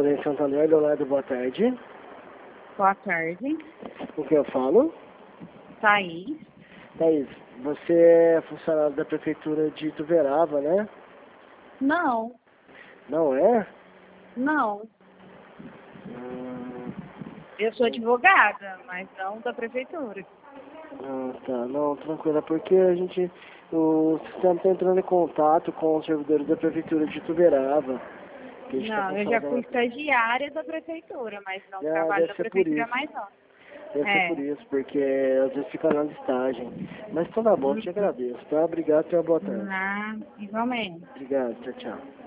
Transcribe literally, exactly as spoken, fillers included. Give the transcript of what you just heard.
Colégio Santander, Leonardo, boa tarde. Boa tarde. Com quem eu falo? Thaís. Thaís, você é funcionário da Prefeitura de Ituverava, né? Não, Não é? não. Hum, Eu sou advogada, mas não da prefeitura. ah, tá. Não, tranquilo. É porque a gente... O sistema está entrando em contato com os servidores da Prefeitura de Ituverava. Que a gente tá Não, com eu já saudade. fui estagiária da prefeitura, mas não Ah, trabalho deve da ser por prefeitura isso. mais não. Deve ser por É. isso, porque às vezes fica na listagem. Mas então tá bom, te Uhum. agradeço, tá? Obrigado, tenha uma boa tarde. Ah, igualmente. Obrigado, tchau, tchau.